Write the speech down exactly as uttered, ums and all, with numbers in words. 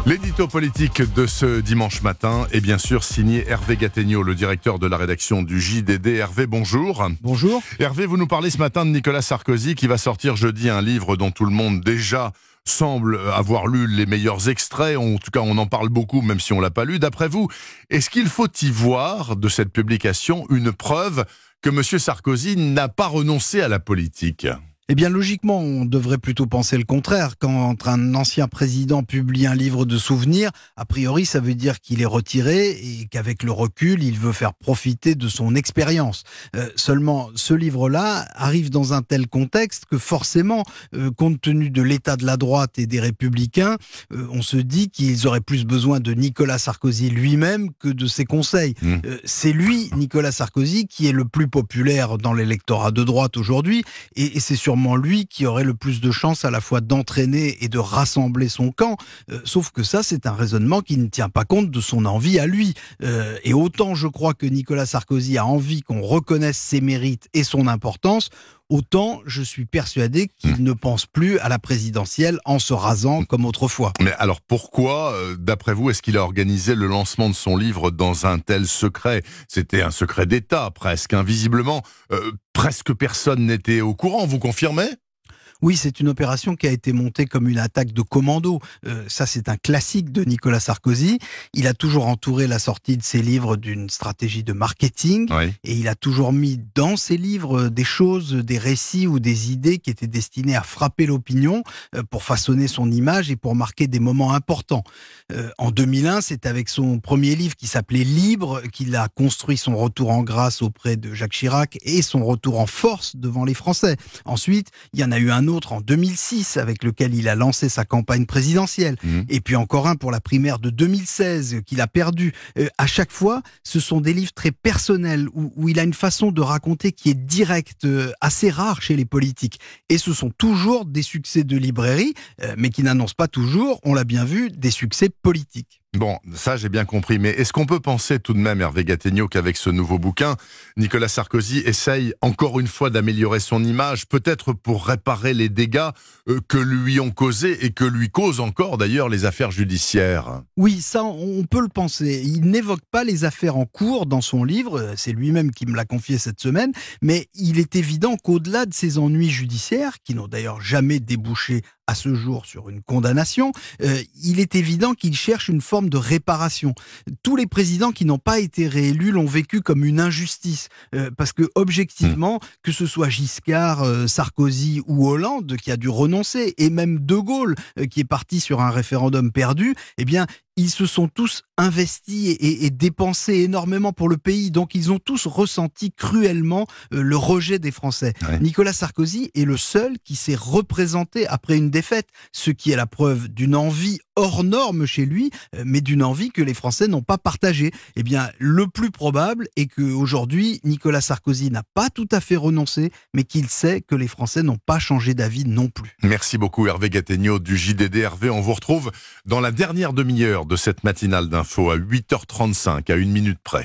L'édito politique de ce dimanche matin est bien sûr signé Hervé Gattegno, le directeur de la rédaction du J D D. Hervé, bonjour. Bonjour. Hervé, vous nous parlez ce matin de Nicolas Sarkozy qui va sortir jeudi un livre dont tout le monde déjà semble avoir lu les meilleurs extraits. En tout cas, on en parle beaucoup, même si on l'a pas lu. D'après vous, est-ce qu'il faut y voir de cette publication une preuve que M. Sarkozy n'a pas renoncé à la politique ? Eh bien, logiquement, on devrait plutôt penser le contraire. Quand un ancien président publie un livre de souvenirs, a priori, ça veut dire qu'il est retiré et qu'avec le recul, il veut faire profiter de son expérience. Euh, seulement, ce livre-là arrive dans un tel contexte que forcément, euh, compte tenu de l'état de la droite et des Républicains, euh, on se dit qu'ils auraient plus besoin de Nicolas Sarkozy lui-même que de ses conseils. Mmh. Euh, c'est lui, Nicolas Sarkozy, qui est le plus populaire dans l'électorat de droite aujourd'hui, et, et c'est sûrement lui qui aurait le plus de chances à la fois d'entraîner et de rassembler son camp, euh, sauf que ça c'est un raisonnement qui ne tient pas compte de son envie à lui, euh, et autant je crois que Nicolas Sarkozy a envie qu'on reconnaisse ses mérites et son importance, autant je suis persuadé qu'il mmh. ne pense plus à la présidentielle en se rasant comme autrefois. Mais alors pourquoi, euh, d'après vous, est-ce qu'il a organisé le lancement de son livre dans un tel secret ? C'était un secret d'État presque, invisiblement. Euh, presque personne n'était au courant, vous confirmez ? Oui, c'est une opération qui a été montée comme une attaque de commando. Euh, ça, c'est un classique de Nicolas Sarkozy. Il a toujours entouré la sortie de ses livres d'une stratégie de marketing. Oui. Et il a toujours mis dans ses livres des choses, des récits ou des idées qui étaient destinées à frapper l'opinion euh, pour façonner son image et pour marquer des moments importants. Euh, en deux mille un, c'est avec son premier livre qui s'appelait Libre qu'il a construit son retour en grâce auprès de Jacques Chirac et son retour en force devant les Français. Ensuite, il y en a eu un autre en deux mille six avec lequel il a lancé sa campagne présidentielle, mmh. et puis encore un pour la primaire de deux mille seize qu'il a perdu. Euh, à chaque fois, ce sont des livres très personnels où, où il a une façon de raconter qui est directe, euh, assez rare chez les politiques. Et ce sont toujours des succès de librairie, euh, mais qui n'annoncent pas toujours, on l'a bien vu, des succès politiques. Bon, ça j'ai bien compris, mais est-ce qu'on peut penser tout de même, Hervé Gattegno, qu'avec ce nouveau bouquin, Nicolas Sarkozy essaye encore une fois d'améliorer son image, peut-être pour réparer les dégâts euh, que lui ont causés et que lui causent encore d'ailleurs les affaires judiciaires ? Oui, ça on peut le penser. Il n'évoque pas les affaires en cours dans son livre, c'est lui-même qui me l'a confié cette semaine, mais il est évident qu'au-delà de ses ennuis judiciaires, qui n'ont d'ailleurs jamais débouché à ce jour sur une condamnation, euh, il est évident qu'il cherche une forme de réparation. Tous les présidents qui n'ont pas été réélus l'ont vécu comme une injustice, euh, parce que objectivement, mmh. que ce soit Giscard, euh, Sarkozy ou Hollande qui a dû renoncer, et même De Gaulle euh, qui est parti sur un référendum perdu, eh bien ils se sont tous investis et, et, et dépensés énormément pour le pays. Donc, ils ont tous ressenti cruellement euh, le rejet des Français. Ouais. Nicolas Sarkozy est le seul qui s'est représenté après une défaite, ce qui est la preuve d'une envie hors norme chez lui, euh, mais d'une envie que les Français n'ont pas partagée. Eh bien, le plus probable est qu'aujourd'hui, Nicolas Sarkozy n'a pas tout à fait renoncé, mais qu'il sait que les Français n'ont pas changé d'avis non plus. Merci beaucoup, Hervé Gattegno du J D D. Hervé, on vous retrouve dans la dernière demi-heure de cette matinale d'info à huit heures trente-cinq, à une minute près.